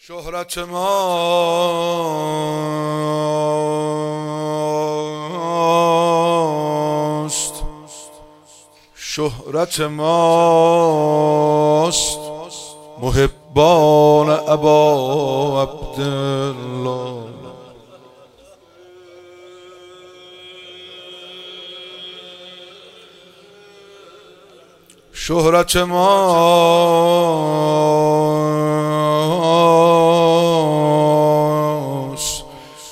شهرت ماست، شهرت ماست، محبان ابا عبدالله. شهرت ماست،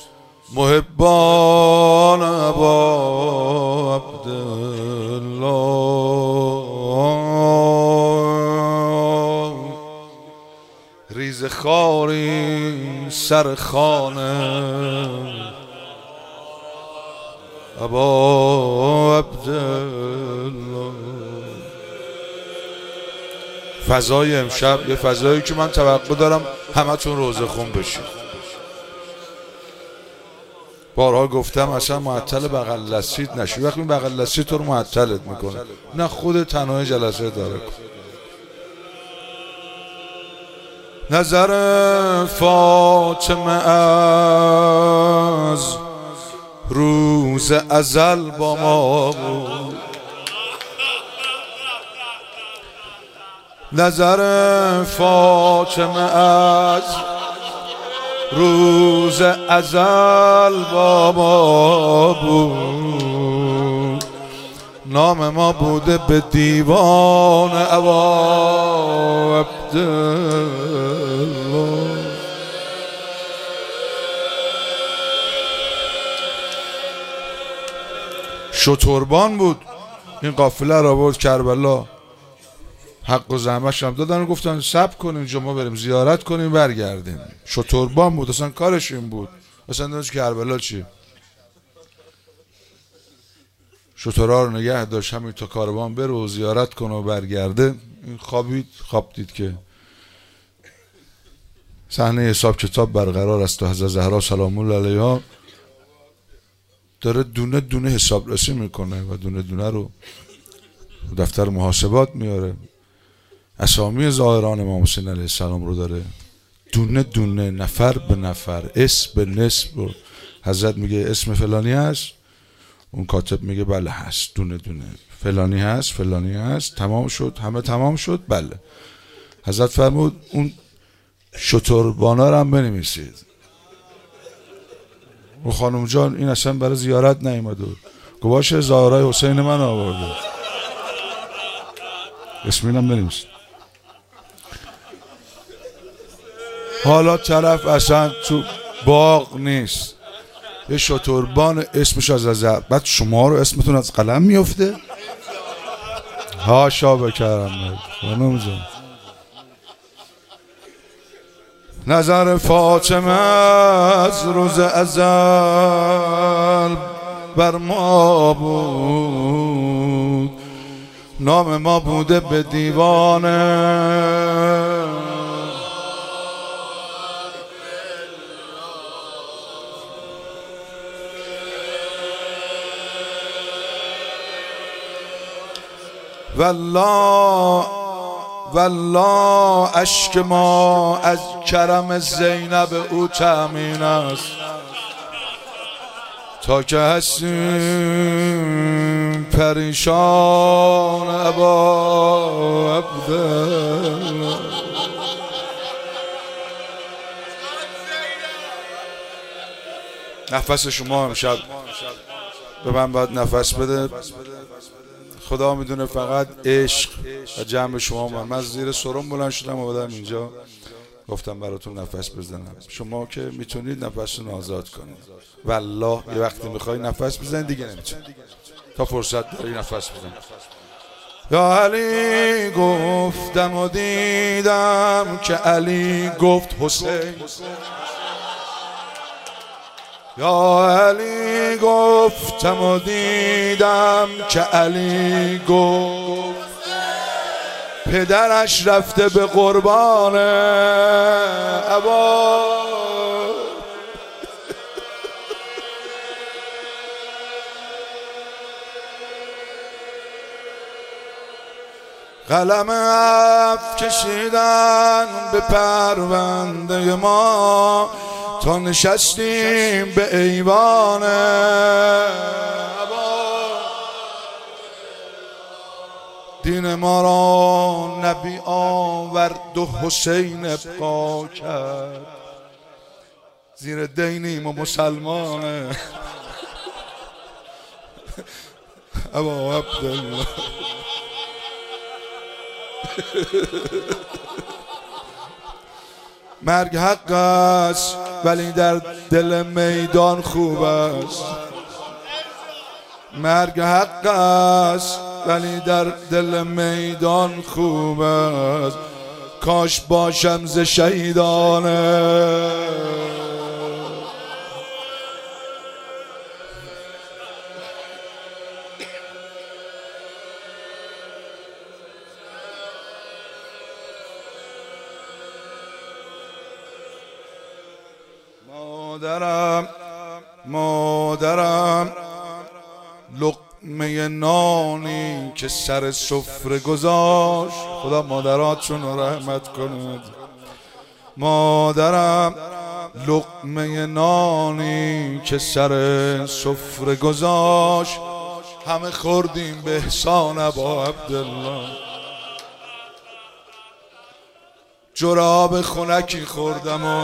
محبان ابا عبدالله. ریز خاری سر خانه ابا عبدالله. فضای امشب یه فضایی که من توقع دارم همتون روزه خون بشید. بارها گفتم اصلا معطل بغل دستیت نشی. وقتی این بغل دستی تو رو معطلت میکنه، نه خود تنهای جلسه داره کن. نظر فاطمه از روز ازل با ما بود، نظر فاطمه از روز ازل با ما بود. نام ما بوده به دیوان ابا عبدالله. شتربان بود این قافله را برد کربلا، حق و زحمتش هم دادن و گفتن صبر کنیم اینجا ما بریم زیارت کنیم برگردیم. شتربان بود، اصلا کارش این بود. اصلا داشت کربلا چی؟ شترها رو نگه داشت همین تا کاروان بره و زیارت کنه و برگرده. این خواب دید که صحنه حساب کتاب برقرار است و حضرت زهرا سلام الله علیها داره دونه دونه حسابرسی میکنه و دونه دونه رو دفتر محاسبات میاره. اسامی ظاهران امام حسین علیه السلام رو داره دونه دونه، نفر به نفر، اسم به نسب رو. حضرت میگه اسم فلانی هست، اون کاتب میگه بله هست، دونه دونه فلانی هست، فلانی هست، تمام شد، همه تمام شد، بله. حضرت فرمود اون شتربانا رو هم بنویسید. و خانم جان این اصلا برای زیارت نیومده بود، گواشه زهرای حسین من آورده، اسمینم بنویسید. حالا طرف اصلا تو باغ نیست، یه شتربان اسمش از ازر، بعد شما رو اسمتون از قلم میفته. هاشا بکرم خانم جان. نظر فاطمه از روز ازل بر ما بود، نام ما بوده به دیوانه. والله اشک ما از کرم زینب او تأمین است، تا که هستیم پریشان ابا عبدالله. نفس شما امشب به من باید نفس بده. خدا میدونه فقط عشق و جمع شما من زیر سرم بلند شدم و بودم اینجا گفتم براتون نفس بزنم. شما که میتونید نفستون آزاد کنید. والله یه وقتی میخوای نفس بزنید دیگه نمیتونید، تا فرصت داری نفس بزنید. یا علی گفتم و دیدم که علی گفت حسین، یا علی گفتم و دیدم که علی گفت پدرش رفته به قربان ابا. قلم عفو کشیدن به پرونده ما تا نشستیم به ایوان دین ما را نبی آورد و حسین ابقا کرد. زیر دینیم و مسلمانه ابا عبدالله. مرگ حق است ولی در دل میدان خوب است. مرگ حق است ولی در دل میدان خوب است. کاش باشم ز شهیدانه. مادرم لقمه نانی که سر سفره گذاشت، خدا مادراتشون رو رحمت کند. مادرم لقمه نانی که سر سفره گذاشت، همه خوردیم به احسان ابا عبدالله. جراب خنکی خوردم و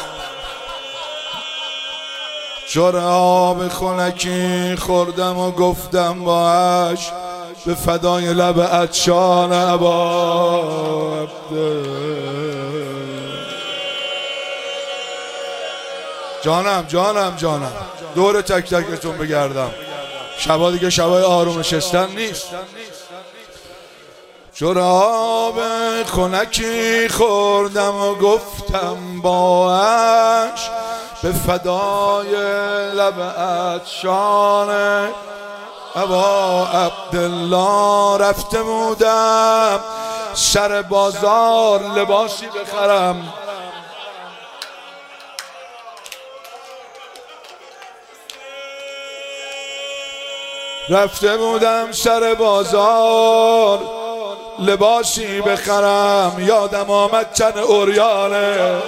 جراب خنکی خوردم و گفتم باش به فدای لب عطشان ابا عبدالله. جانم دور تک تکتون بگردم. شبا دیگه شبای آروم نشستن نیست. جراب خنکی خوردم و گفتم باش به فدای لب عطشان ابا عبدالله. رفته بودم سر بازار لباسی بخرم، رفته بودم سر بازار لباسی بخرم، یادم آمد تن عریانه.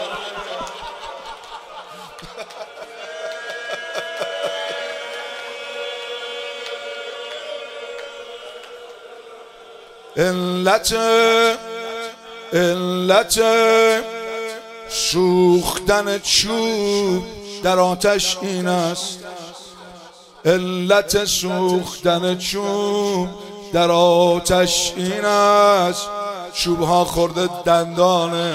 علت سوختن چوب در آتش این است. علت سوختن چوب در آتش این است. چوبها خورده دندانه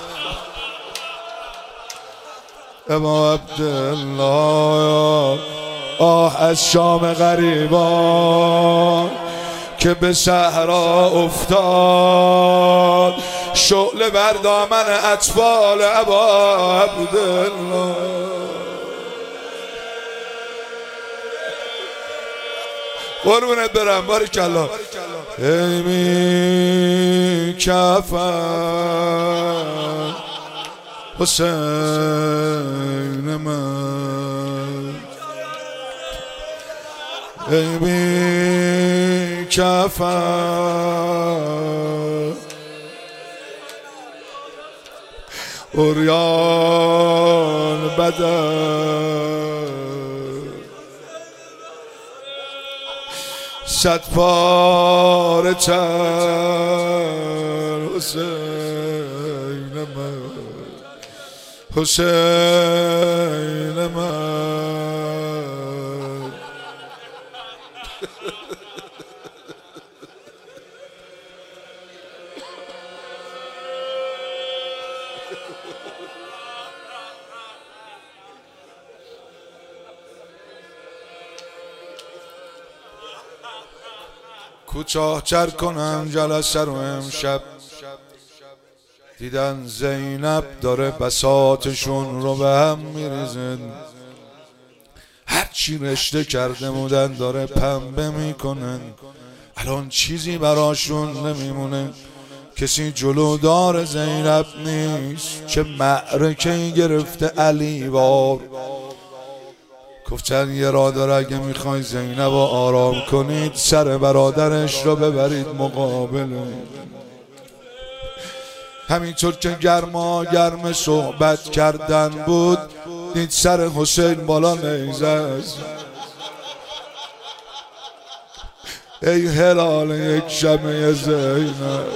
ابا عبدالله. آه از شام غریبان که به صحرا افتاد، شعله بر دامن اطفال ابا عبدالله. قربونت برم بارکالله. ای می کفن حسین من، ای می کفن عریان بدن، صد پاره تن حسین من، حسین من. کوتاه‌تر کنم جلسه رو امشب، دیدن زینب داره بساطشون رو به هم میریزن، هرچی رشته کرده بودن داره پنبه میکنن، الان چیزی براشون نمیمونه. کسی جلودار زینب نیست. چه معرکه‌ای گرفته علی وار، گفتن یه راه داره اگه میخوای زینب رو آرام کنید سر برادرش رو ببرید مقابله. همینطور که گرم صحبت کردن بود دید سر حسین بالا نیزه است. ای هلال یک شمه زینب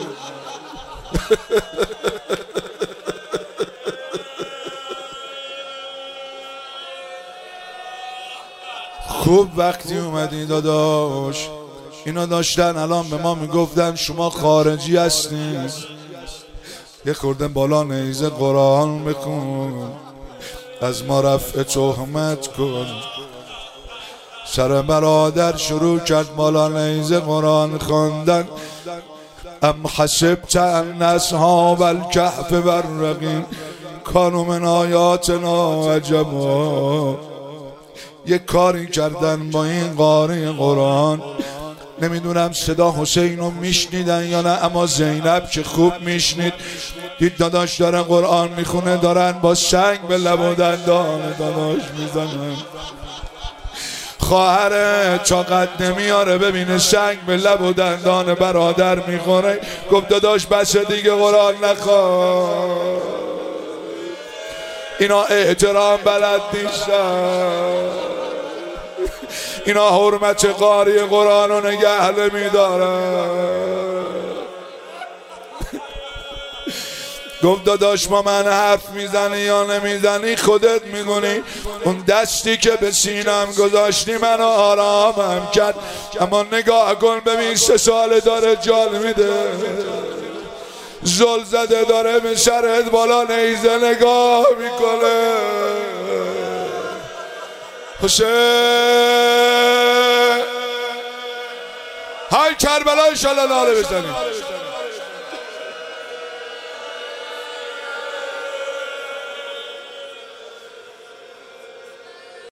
خوب وقتی اومدی داداش. اینا داشتن الان به ما میگفتن شما خارجی هستید، یه خورده بالا نیزه قرآن بکن، از ما رفع تهمت کن. سر برادر شروع کرد بالا نیزه قرآن خواندن. ام حسبت ان اصحاب الکهف والرقیم کانوا من آیاتنا عجبا. یک کاری کردن با این قاری قرآن، نمیدونم صدا حسین رو میشنیدن یا نه، اما زینب که خوب میشنید دید داداش داره قرآن میخونه، دارن با سنگ به لب و دندان داداش میزنن. خواهر طاقت نمیاره ببینه سنگ به لب و دندان برادر میخوره. گفت داداش بس دیگه قرآن نخواه، اینا احترام بلد نیستن، اینا حرمت قاری قرآن رو نگه نمیدارن. گفت داداش با من حرف میزنی یا نمیزنی خودت میگونی. اون دستی که به سینم گذاشتی منو آرامم کرد، اما نگاه کن ببین 3 ساله داره جال میده، زل زده داره به سرت بالا نیزه نگاه میکنه. حسین های کربلا انشالله لاله بزنیم.